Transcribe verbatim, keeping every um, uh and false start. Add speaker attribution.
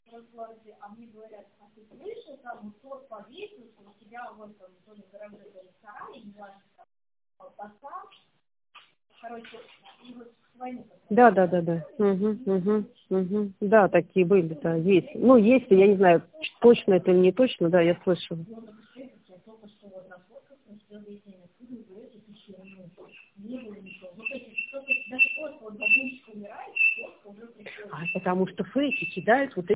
Speaker 1: разговоре, а мне говорят, а ты слышал, там, тот повесился, у тебя вот там тоже в гараже ресторане, не важно, там, поставь. Короче, и вот с войны.
Speaker 2: Да, да, да, да. Угу, угу, угу. Да, такие были, да, есть. Ну, есть, я не знаю, точно это или не точно, да, я слышала.
Speaker 1: Я только что вот на фотках, но все эти откуда вы эти пещеры, не было ничего. Вот эти, даже фотка, вот бабушка умирает, фотка уже приходит.
Speaker 2: А потому что фейки кидают вот